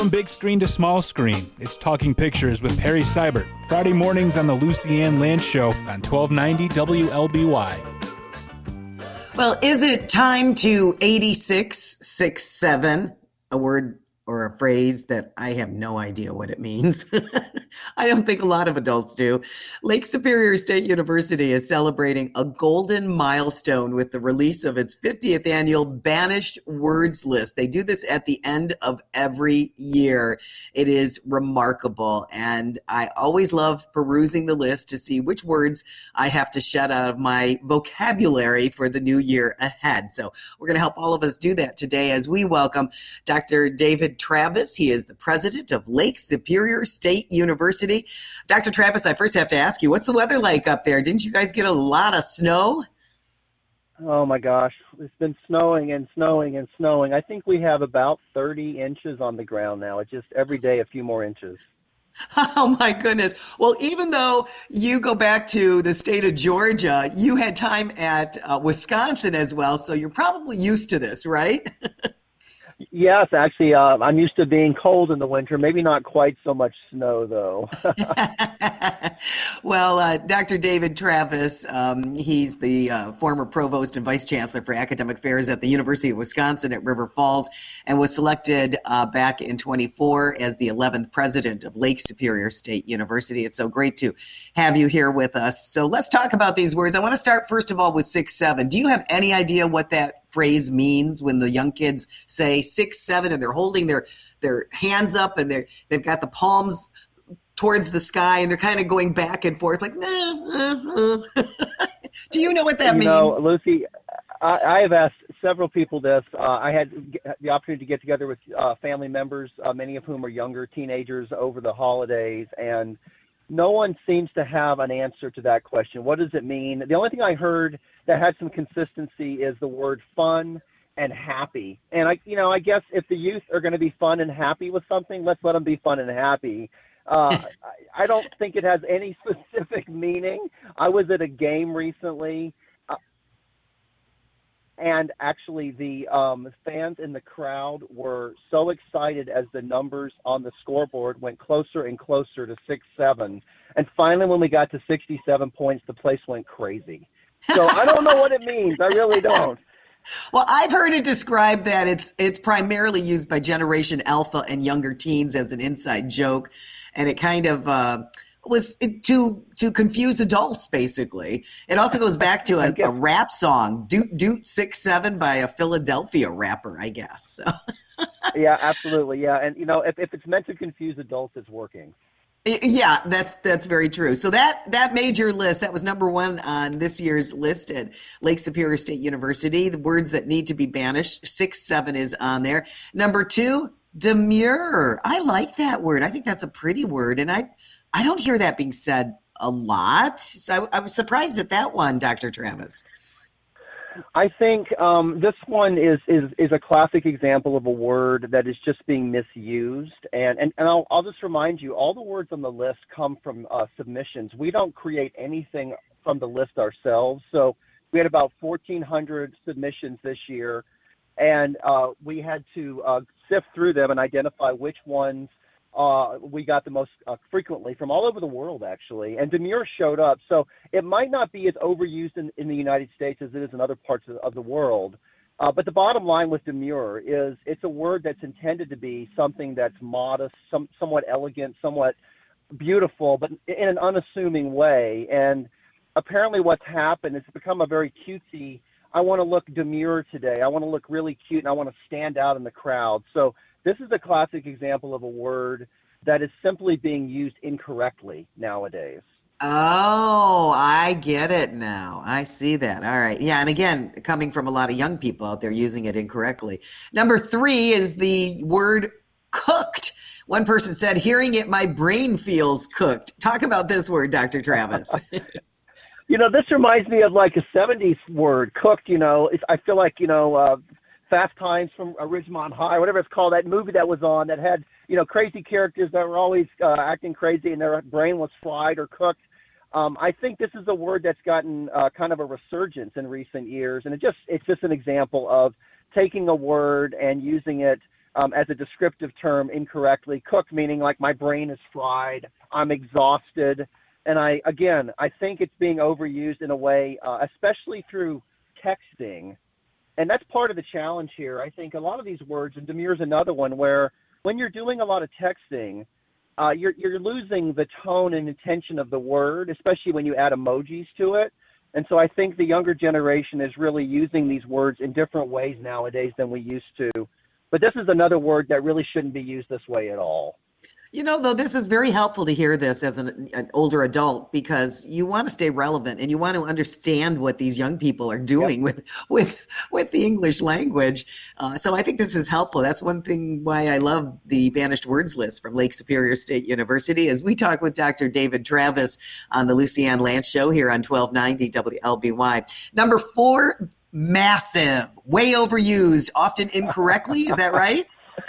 From big screen to small screen, it's Talking Pictures with Perry Seibert, Friday mornings on the Lucy Ann Lance Show on 1290 WLBY. Well, is it time to 8667, a word or a phrase that I have no idea what it means? I don't think a lot of adults do. Lake Superior State University is celebrating a golden milestone with the release of its 50th annual Banished Words list. They do this at the end of every year. It is remarkable, and I always love perusing the list to see which words I have to shut out of my vocabulary for the new year ahead. So we're going to help all of us do that today as we welcome Dr. David Travis. He is the president of Lake Superior State University. Dr. Travis, I first have to ask you, what's the weather like up there? Didn't you guys get a lot of snow? Oh my gosh, it's been snowing and snowing and snowing. I think we have about 30 inches on the ground now. It's just every day a few more inches. Oh my goodness. Well, even though you go back to the state of Georgia, you had time at Wisconsin as well, so you're probably used to this, right? Yes, actually, I'm used to being cold in the winter. Maybe not quite so much snow, though. Well, Dr. David Travis, he's the former provost and vice chancellor for academic affairs at the University of Wisconsin at River Falls, and was selected back in 24 as the 11th president of Lake Superior State University. It's so great to have you here with us. So let's talk about these words. I want to start first of all with 6-7. Do you have any idea what that phrase means when the young kids say 6-7 and they're holding their hands up and they've got the palms towards the sky and they're kind of going back and forth like, nah. Do you know what that means? You know, Lucy, I have asked several people this. I had the opportunity to get together with family members, many of whom are younger teenagers, over the holidays, and no one seems to have an answer to that question. What does it mean? The only thing I heard that had some consistency is the word fun and happy. And I guess if the youth are going to be fun and happy with something, let's let them be fun and happy. I don't think it has any specific meaning. I was at a game recently, and actually the fans in the crowd were so excited as the numbers on the scoreboard went closer and closer to 6-7. And finally, when we got to 67 points, the place went crazy. So I don't know what it means. I really don't. Well, I've heard it described that it's primarily used by Generation Alpha and younger teens as an inside joke, and it kind of was to confuse adults, basically. It also goes back to a rap song, Doot Doot 6-7 by a Philadelphia rapper, I guess. So. Yeah, absolutely. Yeah, and if it's meant to confuse adults, it's working. Yeah, that's very true. So that made your list. That was number one on this year's list at Lake Superior State University. The words that need to be banished, 6-7 is on there. Number two, demure. I like that word. I think that's a pretty word, and I don't hear that being said a lot. So I was surprised at that one, Dr. Travis. I think this one is a classic example of a word that is just being misused. And I'll just remind you, all the words on the list come from submissions. We don't create anything from the list ourselves. So we had about 1,400 submissions this year, and we had to sift through them and identify which ones we got the most frequently from all over the world, actually. And demure showed up. So it might not be as overused in the United States as it is in other parts of the world. But the bottom line with demure is it's a word that's intended to be something that's modest, somewhat elegant, somewhat beautiful, but in an unassuming way. And apparently what's happened is it's become a very cutesy, I want to look demure today. I want to look really cute, and I want to stand out in the crowd. So this is a classic example of a word that is simply being used incorrectly nowadays. Oh, I get it now. I see that. All right. Yeah. And again, coming from a lot of young people out there using it incorrectly. Number three is the word cooked. One person said, hearing it, my brain feels cooked. Talk about this word, Dr. Travis. This reminds me of like a 70s word, cooked. I feel like, Fast Times from Ridgemont High, whatever it's called, that movie that was on that had, crazy characters that were always acting crazy and their brain was fried or cooked. I think this is a word that's gotten kind of a resurgence in recent years, and it's just an example of taking a word and using it as a descriptive term incorrectly. Cooked meaning like my brain is fried, I'm exhausted. And I think it's being overused in a way, especially through texting. And that's part of the challenge here. I think a lot of these words, and demure's another one, where when you're doing a lot of texting, you're losing the tone and intention of the word, especially when you add emojis to it. And so I think the younger generation is really using these words in different ways nowadays than we used to. But this is another word that really shouldn't be used this way at all. You know, though, this is very helpful to hear this as an older adult, because you want to stay relevant and you want to understand what these young people are doing with the English language. So I think this is helpful. That's one thing why I love the Banished Words list from Lake Superior State University. As we talk with Dr. David Travis on the Lucy Ann Lance Show here on 1290 WLBY. Number 4, massive, way overused, often incorrectly. Is that right?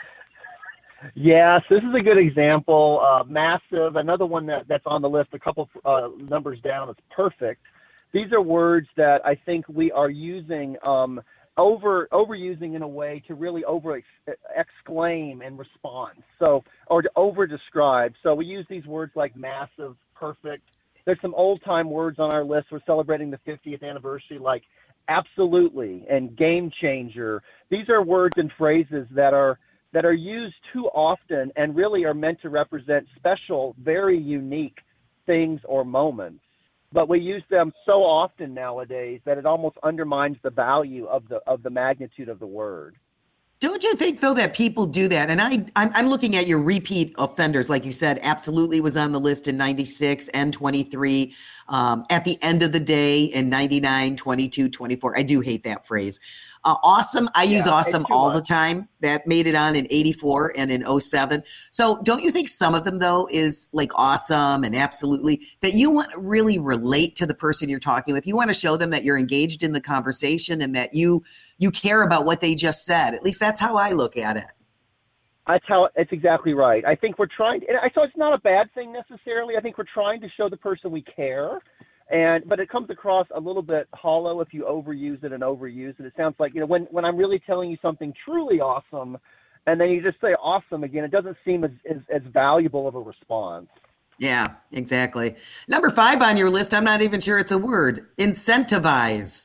Yes, this is a good example. Massive, another one that's on the list, a couple numbers down, is perfect. These are words that I think we are using, overusing in a way to really exclaim in response, or to over-describe. So we use these words like massive, perfect. There's some old-time words on our list. We're celebrating the 50th anniversary, like absolutely and game changer. These are words and phrases that are used too often and really are meant to represent special, very unique things or moments. But we use them so often nowadays that it almost undermines the value of the magnitude of the word. Don't you think, though, that people do that? And I'm looking at your repeat offenders, like you said, absolutely was on the list in 96 and 23. At the end of the day in 99, 22, 24. I do hate that phrase. Awesome. I use awesome all the time. That made it on in 84 and in 07. So don't you think some of them, though, is like awesome and absolutely, that you want to really relate to the person you're talking with? You want to show them that you're engaged in the conversation and that you care about what they just said. At least that's how I look at it. It's exactly right. I think we're trying, so it's not a bad thing necessarily. I think we're trying to show the person we care. But it comes across a little bit hollow if you overuse it. It sounds like, when I'm really telling you something truly awesome, and then you just say awesome again, it doesn't seem as valuable of a response. Yeah, exactly. Number 5 on your list, I'm not even sure it's a word. Incentivize.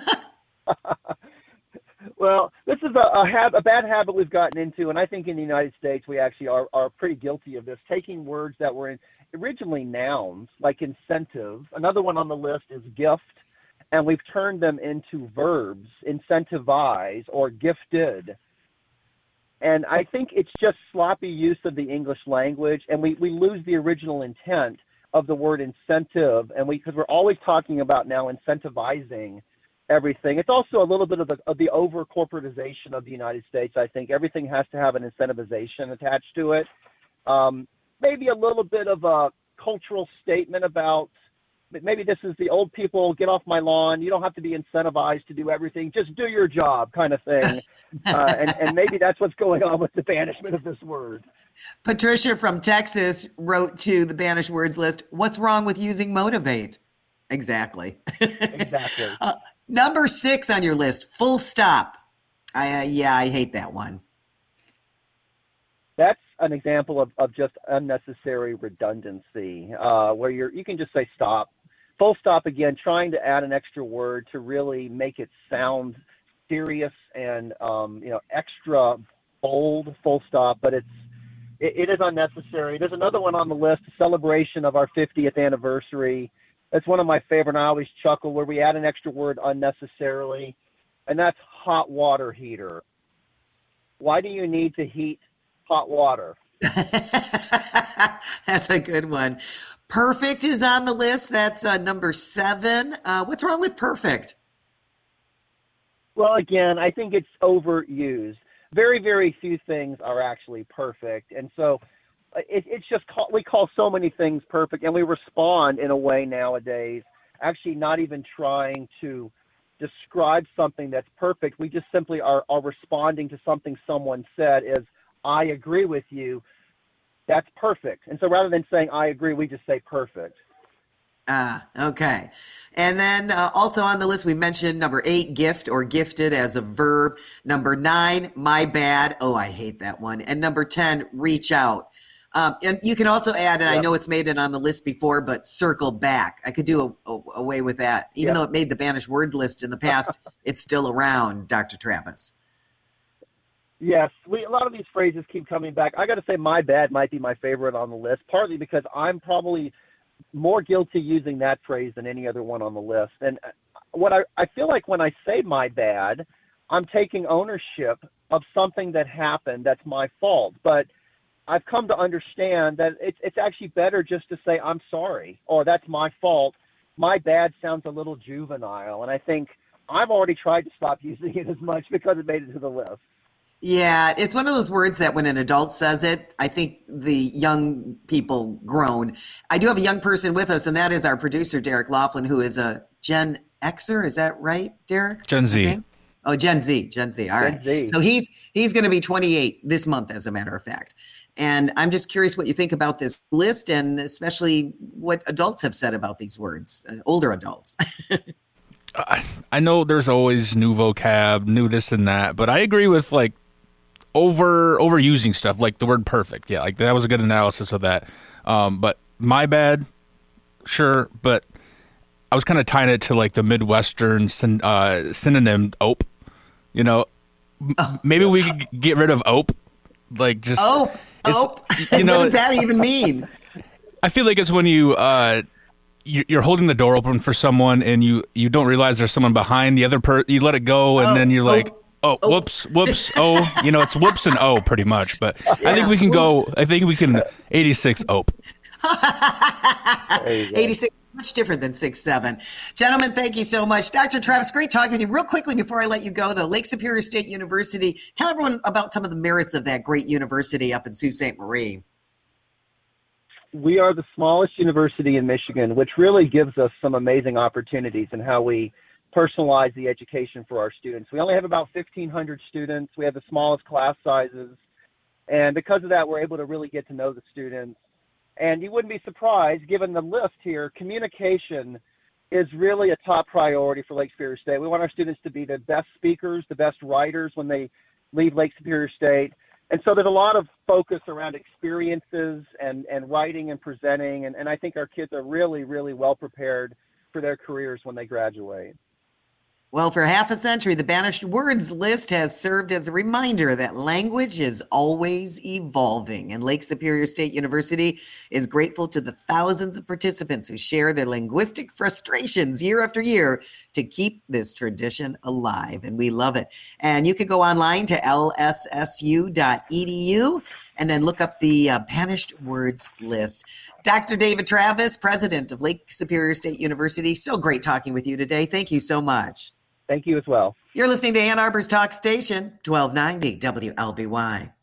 Well, this is a bad habit we've gotten into, and I think in the United States we actually are pretty guilty of this, taking words that were originally nouns, like incentive. Another one on the list is gift, and we've turned them into verbs, incentivize or gifted. And I think it's just sloppy use of the English language, and we lose the original intent of the word incentive, and because we're always talking about now incentivizing everything. It's also a little bit of the over corporatization of the United States. I think everything has to have an incentivization attached to it. Maybe a little bit of a cultural statement about, maybe this is the old people, get off my lawn. You don't have to be incentivized to do everything. Just do your job kind of thing. And maybe that's what's going on with the banishment of this word. Patricia from Texas wrote to the Banished Words list, what's wrong with using motivate? Exactly. Exactly. Number 6 on your list, full stop. I hate that one. That's an example of just unnecessary redundancy, where you can just say stop. Full stop, again, trying to add an extra word to really make it sound serious and extra bold. Full stop, but it is unnecessary. There's another one on the list, a celebration of our 50th anniversary. That's one of my favorite, and I always chuckle, where we add an extra word unnecessarily, and that's hot water heater. Why do you need to heat hot water? That's a good one. Perfect is on the list. That's number 7. What's wrong with perfect? Well, again, I think it's overused. Very, very few things are actually perfect. And so it's just, we call so many things perfect, and we respond in a way nowadays, actually not even trying to describe something that's perfect. We just simply are responding to something someone said as, I agree with you. That's perfect. And so rather than saying I agree, we just say perfect. Okay. And then also on the list, we mentioned number 8, gift or gifted as a verb. Number 9, my bad. Oh, I hate that one. And number 10, reach out. And you can also add, and I know it's made it on the list before, but circle back. I could do away with that. Even though it made the banished word list in the past, it's still around, Dr. Travis. Yes, a lot of these phrases keep coming back. I got to say my bad might be my favorite on the list, partly because I'm probably more guilty using that phrase than any other one on the list. And what I feel like when I say my bad, I'm taking ownership of something that happened that's my fault. But I've come to understand that it's actually better just to say I'm sorry, or that's my fault. My bad sounds a little juvenile, and I think I've already tried to stop using it as much because it made it to the list. Yeah, it's one of those words that when an adult says it, I think the young people groan. I do have a young person with us, and that is our producer, Derek Laughlin, who is a Gen Xer. Is that right, Derek? Gen Z. Okay. Oh, Gen Z. All right. Z. So he's going to be 28 this month, as a matter of fact. And I'm just curious what you think about this list, and especially what adults have said about these words, older adults. I know there's always new vocab, new this and that, but I agree with like overusing stuff, like the word perfect. Yeah, like that was a good analysis of that. But my bad, sure, but I was kind of tying it to like the Midwestern synonym ope. You know, maybe we could get rid of ope. Like just ope. You know, what does that even mean? I feel like it's when you're holding the door open for someone and you don't realize there's someone behind the other you let it go and then you're like, whoops, oh, you know, it's whoops and oh pretty much. But I think we can 86 ope. 86, much different than 6'7". Gentlemen, thank you so much. Dr. Travis, great talking with you. Real quickly before I let you go, though, Lake Superior State University, tell everyone about some of the merits of that great university up in Sault Ste. Marie. We are the smallest university in Michigan, which really gives us some amazing opportunities in how we personalize the education for our students. We only have about 1,500 students. We have the smallest class sizes. And because of that, we're able to really get to know the students. And you wouldn't be surprised, given the list here, communication is really a top priority for Lake Superior State. We want our students to be the best speakers, the best writers when they leave Lake Superior State. And so there's a lot of focus around experiences and writing and presenting. And I think our kids are really, really well prepared for their careers when they graduate. Well, for half a century, the banished words list has served as a reminder that language is always evolving. And Lake Superior State University is grateful to the thousands of participants who share their linguistic frustrations year after year to keep this tradition alive. And we love it. And you can go online to lssu.edu and then look up the banished words list. Dr. David Travis, president of Lake Superior State University, so great talking with you today. Thank you so much. Thank you as well. You're listening to Ann Arbor's Talk Station, 1290 WLBY.